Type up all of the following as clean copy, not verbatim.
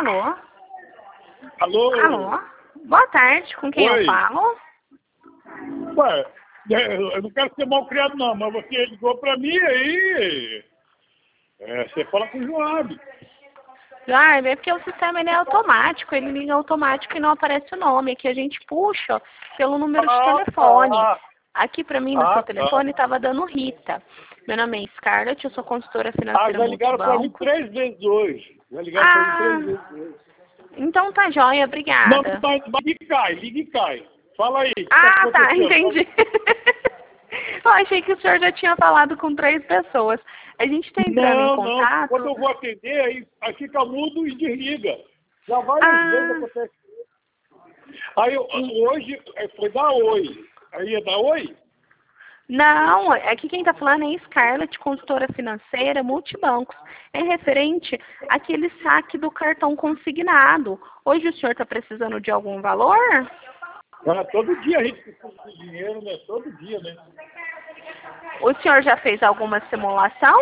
Alô? Alô? Alô? Boa tarde, com quem Oi. eu falo? Ué, eu não quero ser mal criado não, mas você ligou pra mim aí. Você fala com o Joab. Ah, é porque o sistema ele é automático, ele liga automático e não aparece o nome. Aqui a gente puxa pelo número de telefone. Aqui pra mim no seu telefone estava dando Rita. Meu nome é Scarlett, eu sou consultora financeira já ligaram pra mim multibanco. 3 vezes hoje. Já ligaram pra mim 3 vezes hoje. Então tá joia, Não, obrigada. liga e cai. Fala aí. O que Ah, tá, aconteceu? entendi. Eu achei que o senhor já tinha falado com 3 pessoas. A gente está entrando em Não. contato. Quando eu vou atender, aí fica mudo e desliga. Já várias vezes acontece. Aí hoje foi dar oi. Aí ia dar oi? Não, aqui quem está falando é Scarlett, consultora financeira, multibancos. É referente àquele saque do cartão consignado. Hoje o senhor está precisando de algum valor? Todo dia a gente precisa de dinheiro, né? Todo dia, né? O senhor já fez alguma simulação?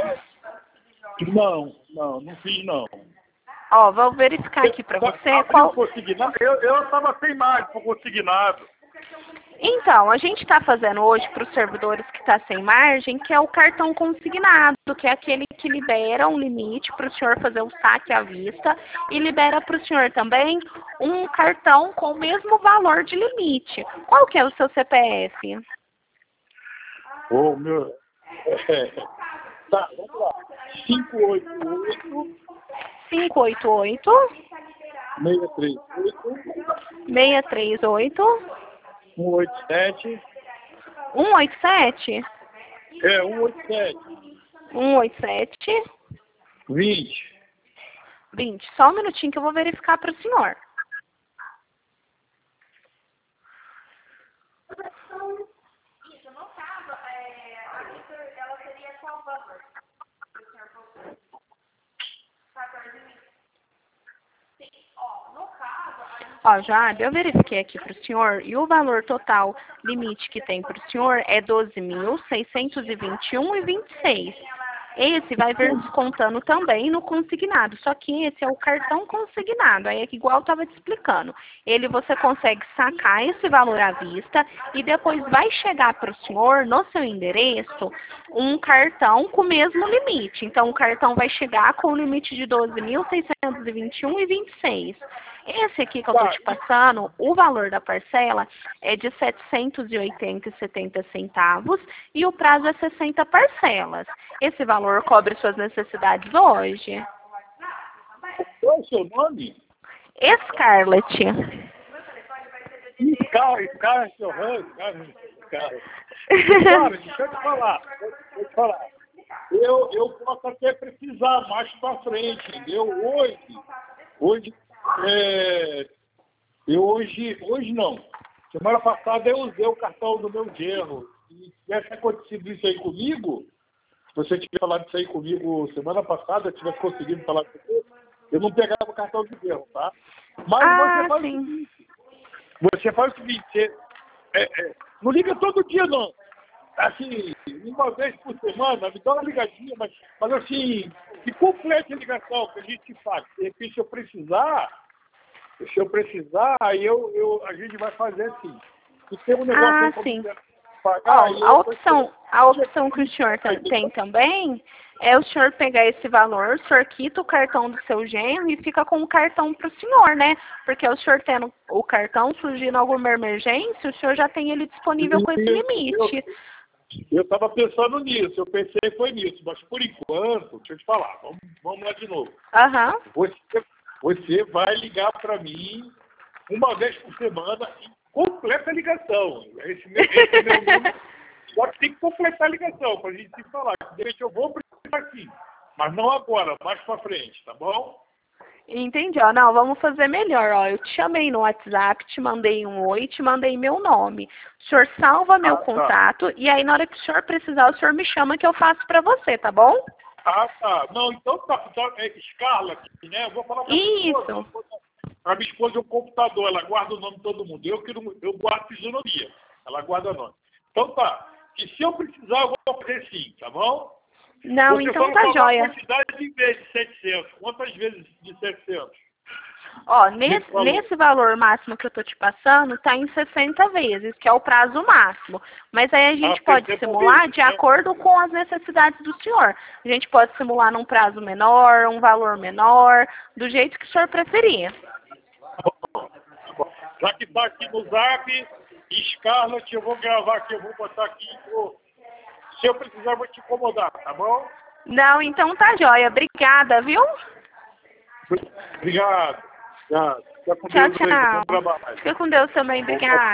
Não fiz não. Ó, vou verificar aqui para você. Abriu consignado? Eu estava sem margem para consignado. Então, a gente está fazendo hoje para os servidores que está sem margem, que é o cartão consignado, que é aquele que libera um limite para o senhor fazer o saque à vista e libera para o senhor também um cartão com o mesmo valor de limite. Qual que é o seu CPF? Ô, meu... Tá, vamos lá. 588 588 638 638 187 187 187 187 20. 20. Só um minutinho que eu vou verificar para o senhor. Isso, no caso, a Vitor, ela seria qual valor? Se o senhor fosse 14 mil. Sim, ó, no caso... Ó, já, eu verifiquei aqui para o senhor e o valor total limite que tem para o senhor é 12.621,26. Esse vai vir descontando também no consignado, só que esse é o cartão consignado, aí é que igual eu estava te explicando. Ele você consegue sacar esse valor à vista e depois vai chegar para o senhor, no seu endereço, um cartão com o mesmo limite. Então o cartão vai chegar com o limite de 12.621,26. Esse aqui que eu estou te passando, o valor da parcela é de R$ 780,70 e o prazo é 60 parcelas. Esse valor cobre suas necessidades hoje? Qual é o seu nome? Scarlett. Scarlett. Cara, deixa eu te falar. Eu posso até precisar mais para frente, entendeu? Hoje não. Semana passada eu usei o cartão do meu genro. Se tivesse acontecido isso aí comigo, se você tivesse falado isso aí comigo semana passada, eu tivesse conseguido falar com você, eu não pegava o cartão do genro, tá? Mas você faz o seguinte, não liga todo dia não. Assim, uma vez por semana, me dá uma ligadinha, mas assim, que complete a ligação que a gente faz. De repente, se eu precisar, aí a gente vai fazer assim. E tem um negócio sim. pagar. A opção que o senhor tem também é o senhor pegar esse valor, o senhor quita o cartão do seu genro e fica com o cartão para o senhor, né? Porque o senhor tendo o cartão, surgindo alguma emergência, o senhor já tem ele disponível com esse limite. Eu estava pensando nisso, eu pensei foi nisso, mas por enquanto, deixa eu te falar, vamos lá de novo. Você vai ligar para mim uma vez por semana e completa a ligação. Esse meu número, só que tem que completar a ligação para a gente se falar. De repente eu vou precisar aqui, mas não agora, mais para frente, tá bom? Entendi, ó. Não, vamos fazer melhor, ó. Eu te chamei no WhatsApp, te mandei um oi, te mandei meu nome. O senhor salva meu contato e aí na hora que o senhor precisar, o senhor me chama que eu faço pra você, tá bom? Tá. Não, então tá. É Scarlett, né? Eu vou falar pra minha esposa. A minha esposa é um computador, ela guarda o nome de todo mundo. Eu guardo fisionomia. Ela guarda o nome. Então tá. E se eu precisar, eu vou fazer sim, tá bom? Não, então tá joia. Quantidade de vezes de 700. Quantas vezes de 700? Ó, nesse valor máximo que eu tô te passando, tá em 60 vezes, que é o prazo máximo. Mas aí a gente pode simular de acordo com as necessidades do senhor. A gente pode simular num prazo menor, um valor menor, do jeito que o senhor preferir. Já que tá aqui no Zap, Scarlett, eu vou gravar aqui, eu vou botar aqui. Se eu precisar, eu vou te incomodar, tá bom? Não, então tá jóia. Obrigada, viu? Obrigado. Fica com Tchau, Deus aí, bom tchau. trabalho. Fica com Deus também. Obrigada.